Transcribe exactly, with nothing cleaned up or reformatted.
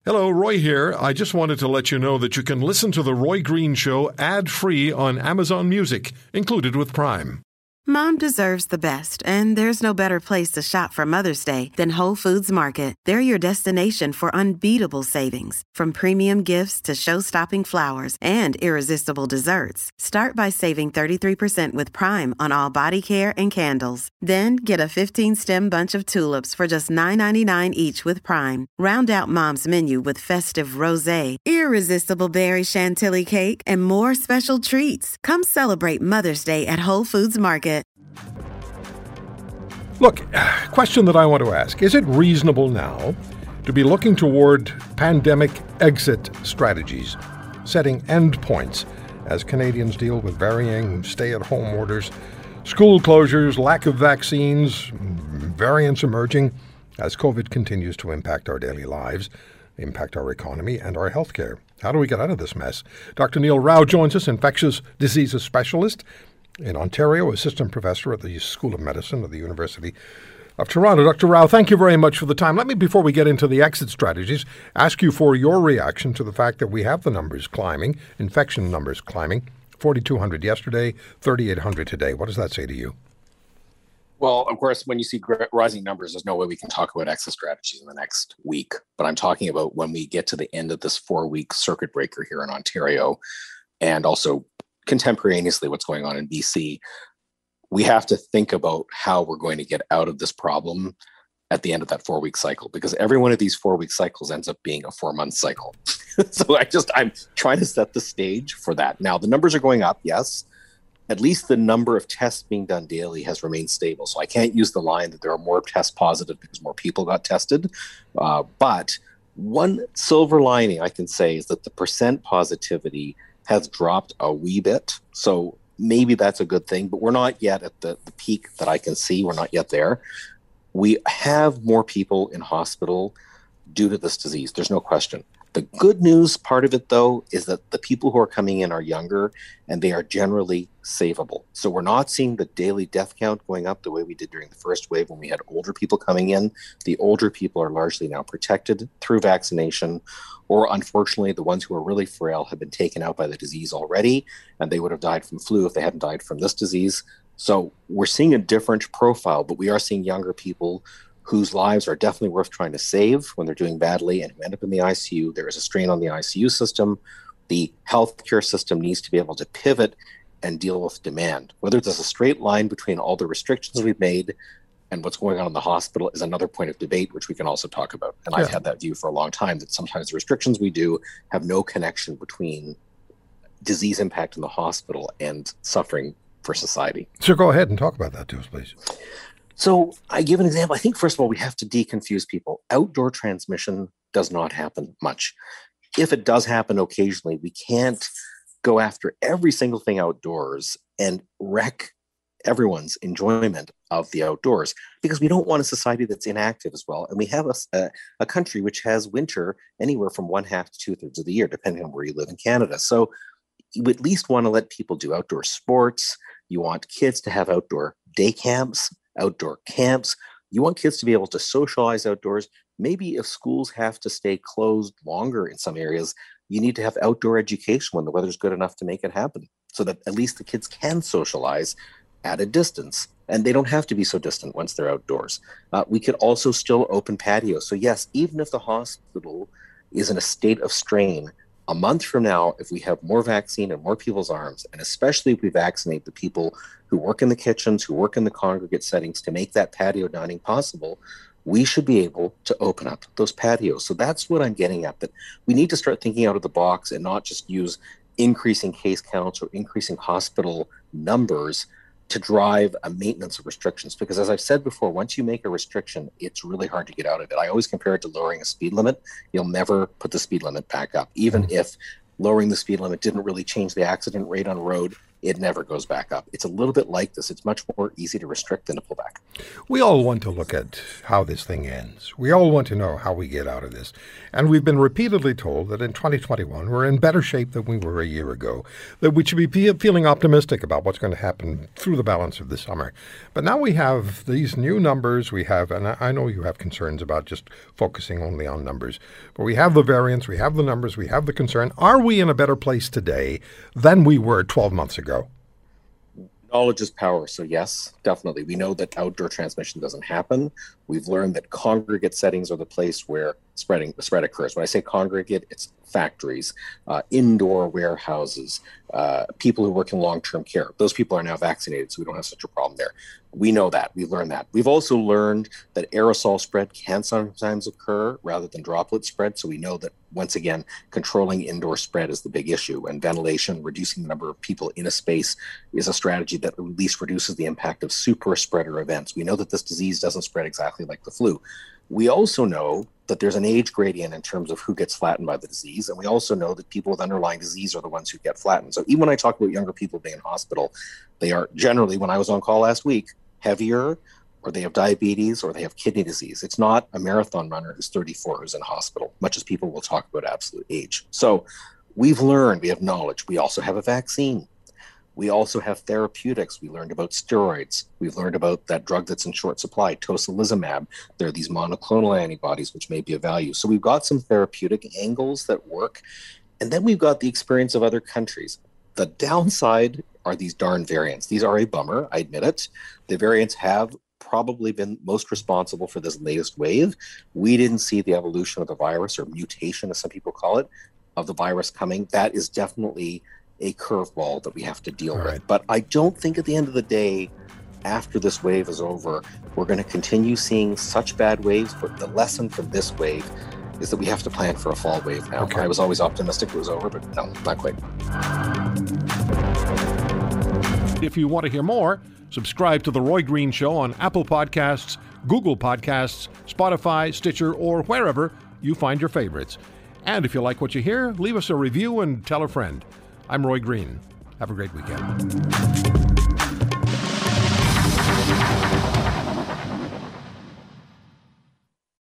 Hello, Roy here. I just wanted to let you know that you can listen to The Roy Green Show ad-free on Amazon Music, included with Prime. Mom deserves the best, and there's no better place to shop for Mother's Day than Whole Foods Market. They're your destination for unbeatable savings, from premium gifts to show-stopping flowers and irresistible desserts. Start by saving thirty-three percent with Prime on all body care and candles. Then get a fifteen-stem bunch of tulips for just nine ninety-nine each with Prime. Round out Mom's menu with festive rosé, irresistible berry chantilly cake, and more special treats. Come celebrate Mother's Day at Whole Foods Market. Look, question that I want to ask. Is it reasonable now to be looking toward pandemic exit strategies, setting endpoints as Canadians deal with varying stay-at-home orders, school closures, lack of vaccines, variants emerging as COVID continues to impact our daily lives, impact our economy and our healthcare? How do we get out of this mess? Doctor Neil Rao joins us, infectious diseases specialist in Ontario, assistant professor at the School of Medicine of the University of Toronto. Doctor Rao, thank you very much for the time. Let me, before we get into the exit strategies, ask you for your reaction to the fact that we have the numbers climbing, infection numbers climbing, forty-two hundred yesterday, thirty-eight hundred today. What does that say to you? Well, of course, when you see rising numbers, there's no way we can talk about exit strategies in the next week. But I'm talking about when we get to the end of this four-week circuit breaker here in Ontario, and also contemporaneously what's going on in B C, we have to think about how we're going to get out of this problem at the end of that four-week cycle, because every one of these four-week cycles ends up being a four-month cycle. So I just, I'm trying to set the stage for that. Now, the numbers are going up, yes. At least the number of tests being done daily has remained stable. So I can't use the line that there are more tests positive because more people got tested. Uh, but one silver lining I can say is that the percent positivity has dropped a wee bit. So maybe that's a good thing, but we're not yet at the, the peak that I can see. We're not yet there. We have more people in hospital due to this disease. There's no question. The good news part of it, though, is that the people who are coming in are younger and they are generally savable. So we're not seeing the daily death count going up the way we did during the first wave when we had older people coming in. The older people are largely now protected through vaccination, or unfortunately, the ones who are really frail have been taken out by the disease already, and they would have died from flu if they hadn't died from this disease. So we're seeing a different profile, but we are seeing younger people whose lives are definitely worth trying to save when they're doing badly and who end up in the I C U. There is a strain on the I C U system. The healthcare system needs to be able to pivot and deal with demand. Whether there's a straight line between all the restrictions we've made and what's going on in the hospital is another point of debate, which we can also talk about. And yeah. I've had that view for a long time, that sometimes the restrictions we do have no connection between disease impact in the hospital and suffering for society. So go ahead and talk about that to us, please. So I give an example. I think, first of all, we have to deconfuse people. Outdoor transmission does not happen much. If it does happen occasionally, we can't go after every single thing outdoors and wreck everyone's enjoyment of the outdoors, because we don't want a society that's inactive as well. And we have a, a, a country which has winter anywhere from one half to two thirds of the year, depending on where you live in Canada. So you at least want to let people do outdoor sports. You want kids to have outdoor day camps, outdoor camps. You want kids to be able to socialize outdoors. Maybe if schools have to stay closed longer in some areas, you need to have outdoor education when the weather's good enough to make it happen, so that at least the kids can socialize at a distance, and they don't have to be so distant once they're outdoors. Uh, we could also still open patios. So yes, even if the hospital is in a state of strain, a month from now, if we have more vaccine in more people's arms, and especially if we vaccinate the people who work in the kitchens, who work in the congregate settings to make that patio dining possible, we should be able to open up those patios. So that's what I'm getting at, that we need to start thinking out of the box and not just use increasing case counts or increasing hospital numbers to drive a maintenance of restrictions. Because as I've said before, once you make a restriction, it's really hard to get out of it. I always compare it to lowering a speed limit. You'll never put the speed limit back up. Even if lowering the speed limit didn't really change the accident rate on road, it never goes back up. It's a little bit like this. It's much more easy to restrict than to pull back. We all want to look at how this thing ends. We all want to know how we get out of this. And we've been repeatedly told that in twenty twenty-one, we're in better shape than we were a year ago, that we should be feeling optimistic about what's going to happen through the balance of the summer. But now we have these new numbers. We have, and I know you have concerns about just focusing only on numbers, but we have the variants, we have the numbers, we have the concern. Are we in a better place today than we were twelve months ago? Knowledge is power. So yes, definitely. We know that outdoor transmission doesn't happen. We've learned that congregate settings are the place where spreading spread occurs. When I say congregate, it's factories, uh, indoor warehouses, uh, people who work in long-term care. Those people are now vaccinated, so we don't have such a problem there. We know that. We've learned that. We've also learned that aerosol spread can sometimes occur rather than droplet spread. So we know that, once again, controlling indoor spread is the big issue. And ventilation, reducing the number of people in a space, is a strategy that at least reduces the impact of super spreader events. We know that this disease doesn't spread exactly like the flu. We also know that there's an age gradient in terms of who gets flattened by the disease. And we also know that people with underlying disease are the ones who get flattened. So even when I talk about younger people being in hospital, they are generally, when I was on call last week, heavier, or they have diabetes, or they have kidney disease. It's not a marathon runner who's thirty-four who's in hospital, much as people will talk about absolute age. So we've learned, we have knowledge. We also have a vaccine. We also have therapeutics. We learned about steroids. We've learned about that drug that's in short supply, tocilizumab. There are these monoclonal antibodies, which may be of value. So we've got some therapeutic angles that work. And then we've got the experience of other countries. The downside are these darn variants. These are a bummer, I admit it. The variants have probably been most responsible for this latest wave. We didn't see the evolution of the virus, or mutation, as some people call it, of the virus coming. That is definitely a curveball that we have to deal All with. right. But I don't think at the end of the day, after this wave is over, we're going to continue seeing such bad waves. But the lesson from this wave is that we have to plan for a fall wave now. Okay. I was always optimistic it was over, but no, not quite. If you want to hear more, subscribe to The Roy Green Show on Apple Podcasts, Google Podcasts, Spotify, Stitcher, or wherever you find your favorites. And if you like what you hear, leave us a review and tell a friend. I'm Roy Green. Have a great weekend.